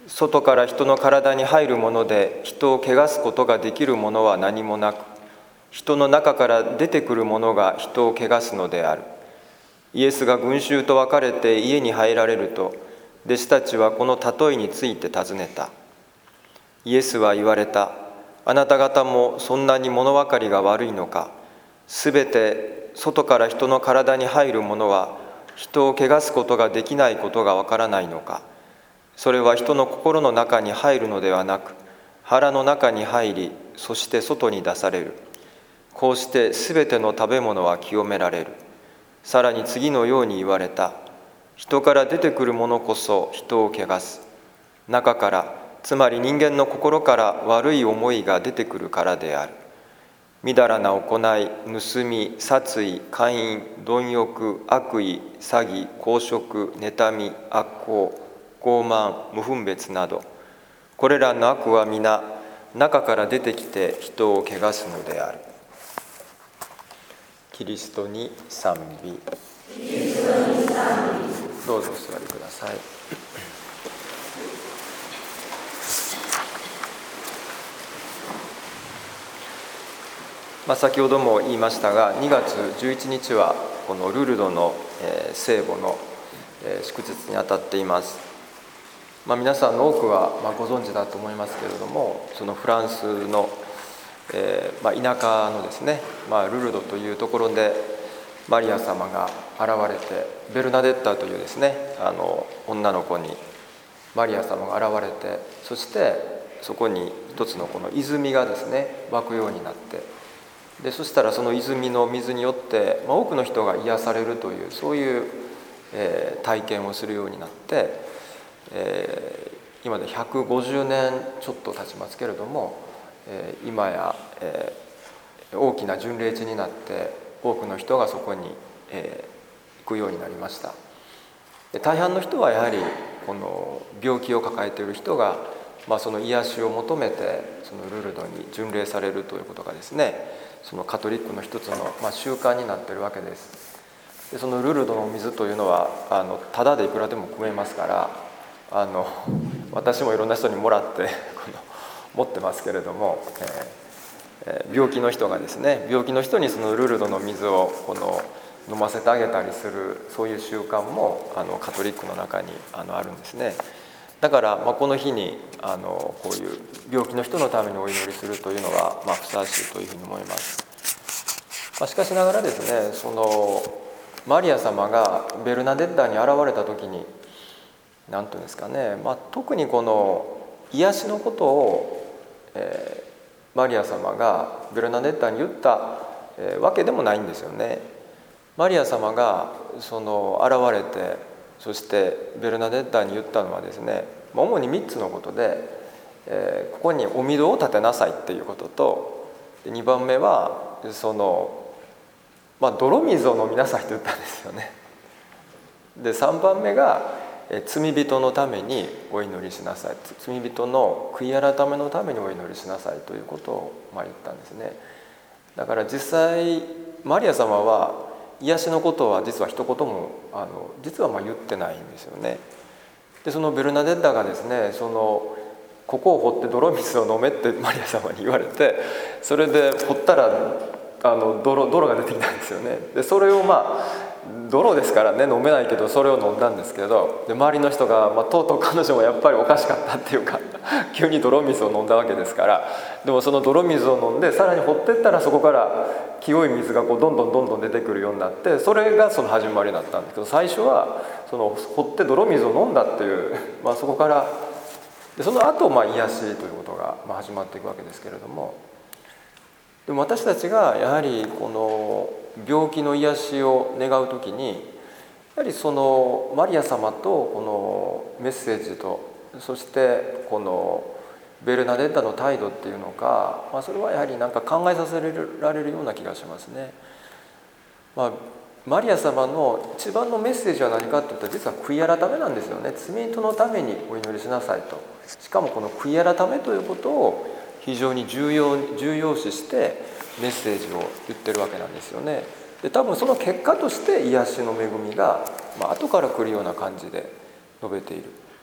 外から人の体に入るもので人を汚すことができるものは何もなく、人の中から出てくるものが人を汚すのである。イエスが群衆と別れて家に入られると、弟子たちはこの例えについて尋ねた。イエスは言われた。あなた方もそんなに物分かりが悪いのか。すべて外から人の体に入るものは人を汚すことができないことがわからないのか。それは人の心の中に入るのではなく、腹の中に入り、そして外に出される。こうしてすべての食べ物は清められる。さらに次のように言われた。人から出てくるものこそ人を汚す。中から、つまり人間の心から悪い思いが出てくるからである。みだらな行い、盗み、殺意、姦淫、貪欲、悪意、詐欺、公職、妬み、悪行、傲慢、無分別など、これらの悪は皆中から出てきて人を汚すのである。キリストに賛美。どうぞお座りください。先ほども言いましたが、2月11日はこのルルドの聖母の祝日にあたっています。皆さんの多くはご存知だと思いますけれども、そのフランスの田舎のですね、ルルドというところでマリア様が現れて、ベルナデッタというですね女の子にマリア様が現れて、そしてそこに一つのこの泉がですね湧くようになって、でそしたらその泉の水によって多くの人が癒されるという、そういう体験をするようになって、今で150年ちょっと経ちますけれども、今や大きな巡礼地になって多くの人がそこに行くようになりました。で大半の人はやはりこの病気を抱えている人が、その癒しを求めてそのルルドに巡礼されるということがですね、そのカトリックの一つの習慣になっているわけです。でそのルルドの水というのはタダでいくらでも汲めますから、私もいろんな人にもらって持ってますけれども、病気の人がですね、病気の人にそのルルドの水を飲ませてあげたりする、そういう習慣もカトリックの中にあるんですね。だからこの日にこういう病気の人のためにお祈りするというのがふさわしいというふうに思います。しかしながらですね、そのマリア様がベルナデッタに現れた時に何ていうんですかね、特にこの癒しのことを、マリア様がベルナデッタに言った、わけでもないんですよね。マリア様がその現れて、そしてベルナデッタに言ったのはですね、主に3つのことで、ここにお御堂を建てなさいっていうことと、2番目はその、泥水を飲みなさいと言ったんですよね。で3番目が罪人のためにお祈りしなさい、罪人の悔い改めのためにお祈りしなさいということを言ったんですね。だから実際マリア様は癒しのことは実は一言も実は言ってないんですよね。でそのベルナデッタがですね、ここを掘って泥水を飲めってマリア様に言われて、それで掘ったら泥が出てきたんですよね。でそれを泥ですからね、飲めないけどそれを飲んだんですけど、で周りの人が、とうとう彼女もやっぱりおかしかったっていうか急に泥水を飲んだわけですから、でもその泥水を飲んでさらに掘ってったら、そこから清い水がどんどん出てくるようになって、それがその始まりだったんですけど、最初はその掘って泥水を飲んだっていう、そこからでその後癒しということが始まっていくわけですけれども、でも私たちがやはりこの病気の癒しを願うときに、やはりそのマリア様とこのメッセージと、そしてこのベルナデッタの態度っていうのか、それはやはり考えさせられるような気がしますね。マリア様の一番のメッセージは何かといったら、実は悔い改めなんですよね。罪人のためにお祈りしなさいと。しかもこの悔い改めということを非常に重要視してメッセージを言ってるわけなんですよね。で多分その結果として癒しの恵みが、後から来るような感じで述べている。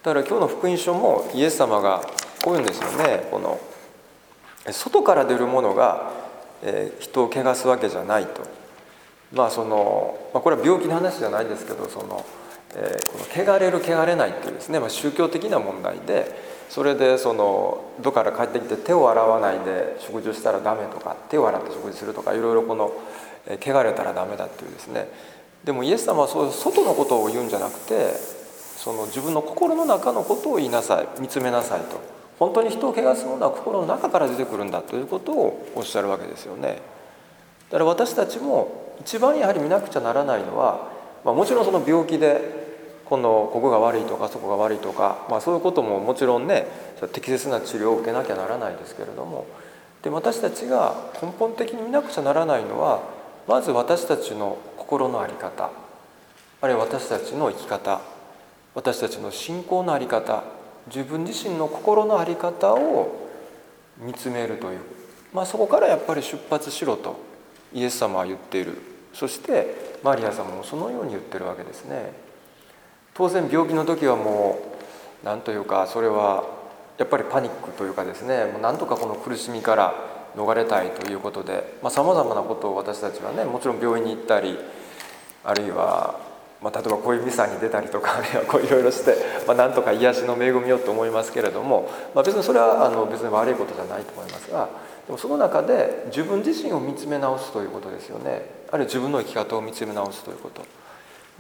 だから今日の福音書もイエス様がこういうんですよね。この外から出るものが人を汚すわけじゃないと。これは病気の話じゃないですけど、この汚れる汚れないっていうですね、宗教的な問題で、それでどっから帰ってきて手を洗わないで食事をしたらダメとか、手を洗って食事するとか、いろいろこの汚れたらダメだっていうですね。でもイエス様はそういう外のことを言うんじゃなくて、自分の心の中のことを言いなさい、見つめなさいと。本当に人を汚すものは心の中から出てくるんだということをおっしゃるわけですよね。だから私たちも一番やはり見なくちゃならないのは、もちろんその病気でここが悪いとかそこが悪いとか、そういうことももちろんね、適切な治療を受けなきゃならないですけれども、で私たちが根本的に見なくちゃならないのは、まず私たちの心の在り方、あるいは私たちの生き方、私たちの信仰の在り方、自分自身の心の在り方を見つめるという、そこからやっぱり出発しろとイエス様は言っている。そしてマリア様もそのように言ってるわけですね。当然病気の時はもう何というか、それはやっぱりパニックというかですね、もう何とかこの苦しみから逃れたいということで、さまざまなことを私たちはね、もちろん病院に行ったり、あるいは例えばこういうミサに出たりとか、あるいはこういろいろして、なんとか癒しの恵みをと思いますけれども、別にそれは別に悪いことじゃないと思いますが、でもその中で自分自身を見つめ直すということですよね。あるいは自分の生き方を見つめ直すということ、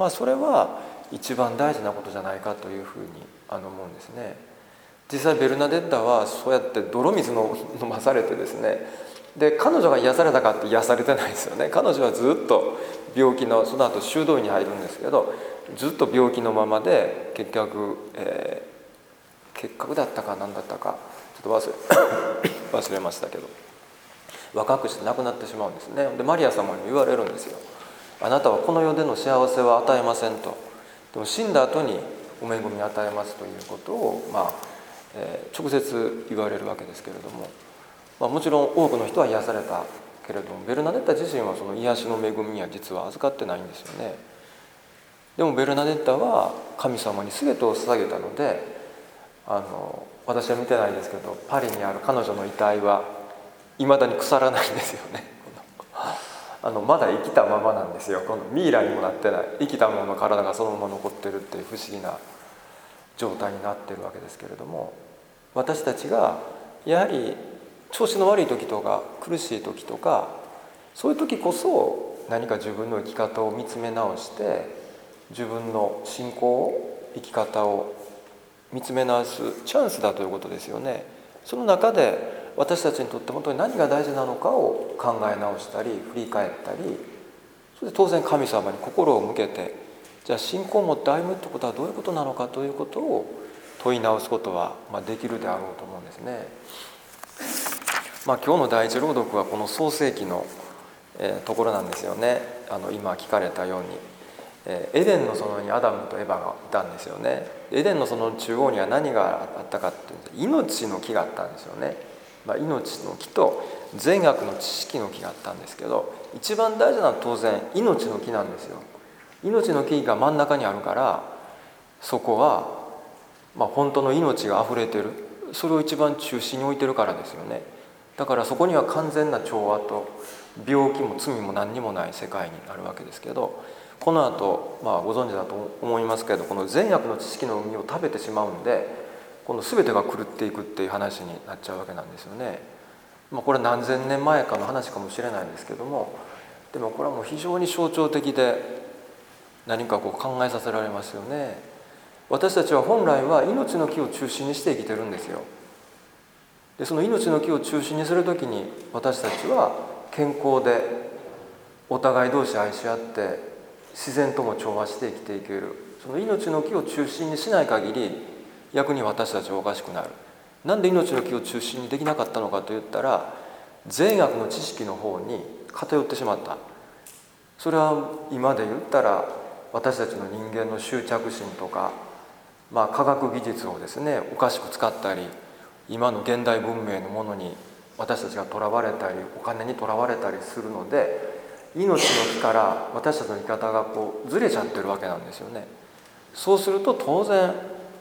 それは一番大事なことじゃないかというふうに思うんですね。実際ベルナデッタはそうやって泥水の飲まされてですね、で彼女が癒されたかって癒されてないですよね。彼女はずっと病気の、その後修道院に入るんですけど、ずっと病気のままで結核だったか何だったかちょっと忘れましたけど、若くして亡くなってしまうんですね。でマリア様に言われるんですよ。あなたはこの世での幸せは与えませんと。でも死んだ後にお恵みを与えますということを、直接言われるわけですけれども、もちろん多くの人は癒されたけれども、ベルナデッタ自身はその癒しの恵みには実は預かってないんですよね。でもベルナデッタは神様に全てを捧げたので、私は見てないですけど、パリにある彼女の遺体はいまだに腐らないんですよね。まだ生きたままなんですよ。このミイラにもなってない、生きたままの体がそのまま残ってるっていう不思議な状態になってるわけですけれども、私たちがやはり調子の悪い時とか苦しい時とか、そういう時こそ何か自分の生き方を見つめ直して、自分の信仰を、生き方を見つめ直すチャンスだということですよね。その中で私たちにとって本当に何が大事なのかを考え直したり振り返ったり、それで当然神様に心を向けて、じゃあ信仰を持って歩むってことはどういうことなのかということを問い直すことはできるであろうと思うんですね。今日の第一朗読はこの創世記のところなんですよね。今聞かれたようにエデンの園にアダムとエバがいたんですよね。エデンの園の中央には何があったかっていうと、命の木があったんですよね。命の木と善悪の知識の木があったんですけど、一番大事なのは当然命の木なんですよ。命の木が真ん中にあるから、そこは本当の命があふれてる、それを一番中心に置いてるからですよね。だからそこには完全な調和と病気も罪も何にもない世界になるわけですけど、この後、ご存知だと思いますけど、この善悪の知識の実を食べてしまうんで、この全てが狂っていくっていう話になっちゃうわけなんですよね。これ何千年前かの話かもしれないんですけども、でもこれはもう非常に象徴的で何か考えさせられますよね。私たちは本来は命の木を中心にして生きてるんですよ。でその命の木を中心にするときに、私たちは健康でお互い同士愛し合って自然とも調和して生きていける、その命の木を中心にしない限り逆に私たちはおかしくなる。なんで命の木を中心にできなかったのかといったら、善悪の知識の方に偏ってしまった。それは今で言ったら私たちの人間の執着心とか、科学技術をですねおかしく使ったり、今の現代文明のものに私たちがとらわれたり、お金にとらわれたりするので、命の木から私たちの生き方がずれちゃってるわけなんですよね。そうすると当然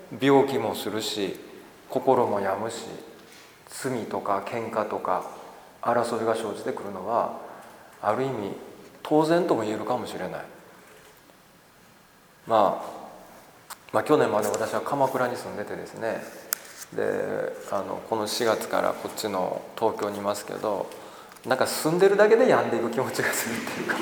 病気もするし、心も病むし、罪とか喧嘩とか争いが生じてくるのはある意味当然とも言えるかもしれない。去年まで私は鎌倉に住んでてですね、でこの4月からこっちの東京にいますけど、なんか住んでるだけで病んでいく気持ちがするっていうか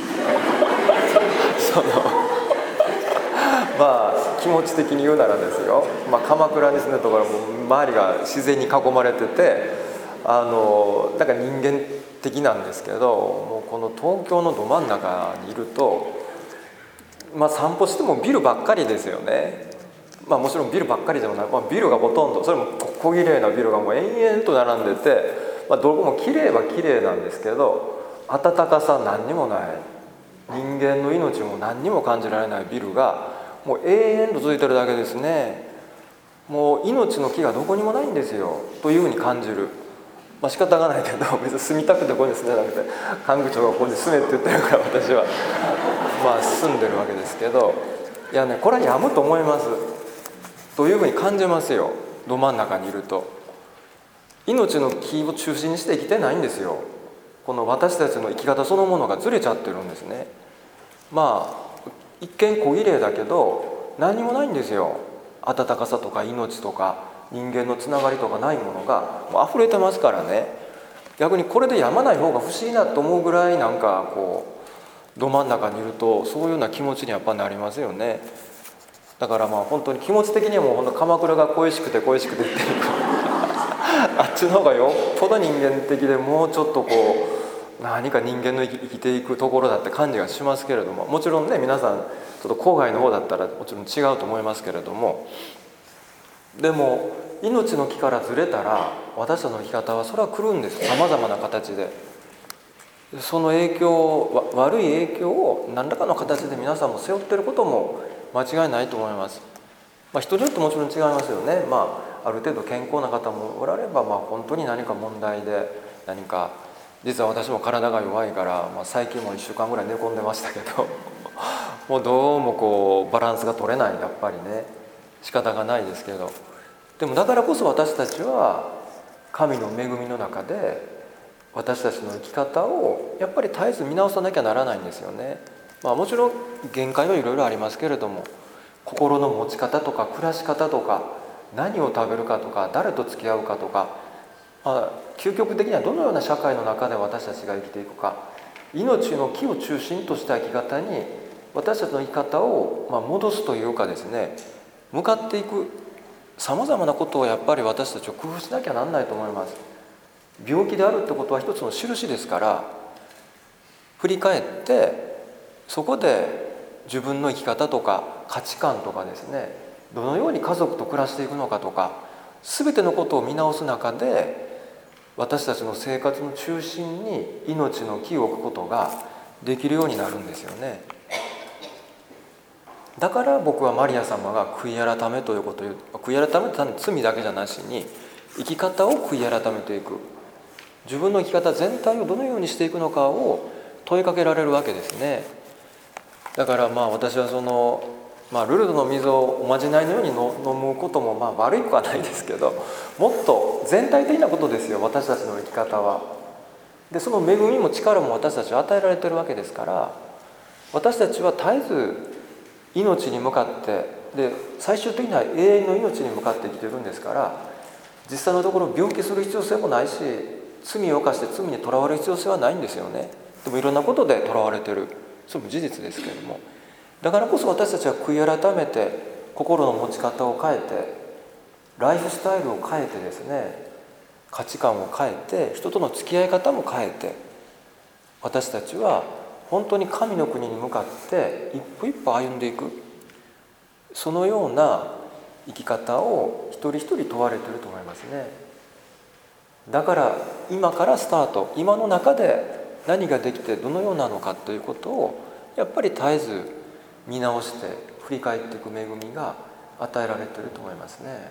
気持ち的に言うならですよ、鎌倉に住んでるところも周りが自然に囲まれてて、なんか人間的なんですけど、もうこの東京のど真ん中にいると、散歩してもビルばっかりですよね。もちろんビルばっかりでもない、ビルがほとんど、それも小綺麗なビルがもう延々と並んでて、どこも綺麗は綺麗なんですけど、暖かさ何にもない、人間の命も何にも感じられないビルがもう永遠と続いてるだけですね。もう命の木がどこにもないんですよというふうに感じる。仕方がないけど、別に住みたくてここに住んでなくて、官区長がここに住めって言ってるから私は住んでるわけですけど、いやね、これはやむと思いますというふうに感じますよ。ど真ん中にいると命の木を中心にして生きてないんですよ。この私たちの生き方そのものがずれちゃってるんですね。一見小綺麗だけど何もないんですよ。温かさとか命とか人間のつながりとかないものがもう溢れてますからね。逆にこれでやまない方が不思議なと思うぐらい、なんかこうど真ん中にいるとそういうような気持ちにやっぱなりますよね。だから本当に気持ち的にはもう本当鎌倉が恋しくて恋しくてっていうあっちの方がよっぽど人間的で、もうちょっと何か人間の生きていくところだって感じがしますけれども、もちろんね、皆さんちょっと郊外の方だったらもちろん違うと思いますけれども、でも命の木からずれたら私たちの生き方はそれは来るんです。さまざまな形でその影響、悪い影響を何らかの形で皆さんも背負っていることも間違いないと思います。人によってもちろん違いますよね。ある程度健康な方もおられば、本当に何か問題で、何か実は私も体が弱いから、最近も1週間ぐらい寝込んでましたけどもうどうもバランスが取れない、やっぱりね、仕方がないですけど、でもだからこそ私たちは神の恵みの中で私たちの生き方をやっぱり絶えず見直さなきゃならないんですよね。もちろん限界はいろいろありますけれども、心の持ち方とか暮らし方とか、何を食べるかとか、誰と付き合うかとか、究極的にはどのような社会の中で私たちが生きていくか、命の木を中心とした生き方に私たちの生き方を戻すというかですね、向かっていくさまざまなことをやっぱり私たちは工夫しなきゃなんないと思います。病気であるってことは一つの印ですから、振り返ってそこで自分の生き方とか価値観とかですね、どのように家族と暮らしていくのかとか、全てのことを見直す中で私たちの生活の中心に命の木を置くことができるようになるんですよね。だから僕はマリア様が悔い改めということを言う。悔い改めって単に罪だけじゃなしに、生き方を悔い改めていく、自分の生き方全体をどのようにしていくのかを問いかけられるわけですね。だから私はルルドの水をおまじないのように飲むことも悪いくはないですけど、もっと全体的なことですよ、私たちの生き方は。でその恵みも力も私たちは与えられているわけですから、私たちは絶えず命に向かって、で最終的には永遠の命に向かって生きているんですから、実際のところ病気する必要性もないし、罪を犯して罪にとらわれる必要性はないんですよね。でもいろんなことでとらわれている、それも事実ですけれども、だからこそ私たちは悔い改めて心の持ち方を変えて、ライフスタイルを変えてですね、価値観を変えて、人との付き合い方も変えて、私たちは本当に神の国に向かって一歩一歩歩んでいく、そのような生き方を一人一人問われていると思いますね。だから今からスタート、今の中で何ができてどのようなのかということをやっぱり絶えず見直して振り返っていく恵みが与えられていると思いますね。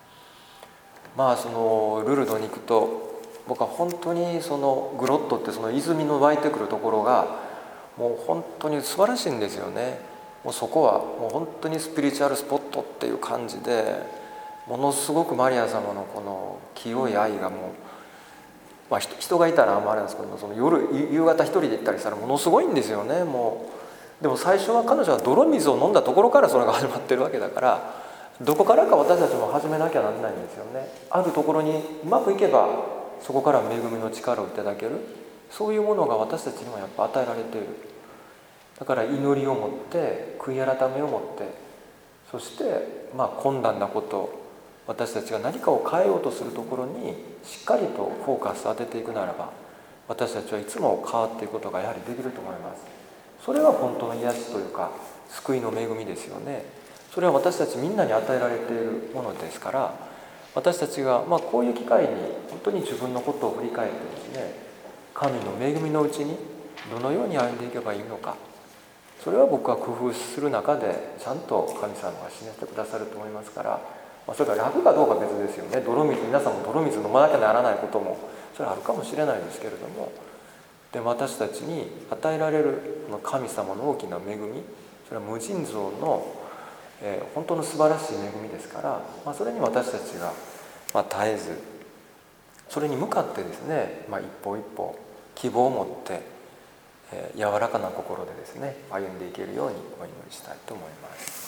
ルルドに行くと、僕は本当にグロットって泉の湧いてくるところがもう本当に素晴らしいんですよね。もうそこはもう本当にスピリチュアルスポットっていう感じで、 ものすごくマリア様のこの清い愛がもう、人がいたらあんまりなんですけども、その夕方一人で行ったりしたらものすごいんですよね。もうでも最初は彼女は泥水を飲んだところからそれが始まってるわけだから、どこからか私たちも始めなきゃならないんですよね。あるところにうまくいけばそこから恵みの力をいただける、そういうものが私たちにもやっぱ与えられている。だから祈りを持って悔い改めを持って、そして困難なこと、私たちが何かを変えようとするところにしっかりとフォーカスを当てていくならば、私たちはいつも変わっていくことがやはりできると思います。それは本当の癒しというか救いの恵みですよね。それは私たちみんなに与えられているものですから、私たちがこういう機会に本当に自分のことを振り返ってですね、神の恵みのうちにどのように歩んでいけばいいのか、それは僕は工夫する中でちゃんと神様が示してくださると思いますから、それが楽かどうか別ですよね。皆さんも泥水飲まなきゃならないこともそれはあるかもしれないですけれども、でも私たちに与えられる神様の大きな恵み、それは無尽蔵の、本当の素晴らしい恵みですから、それに私たちが、絶えずそれに向かってですね、一歩一歩希望を持って柔らかな心でですね歩んでいけるようにお祈りしたいと思います。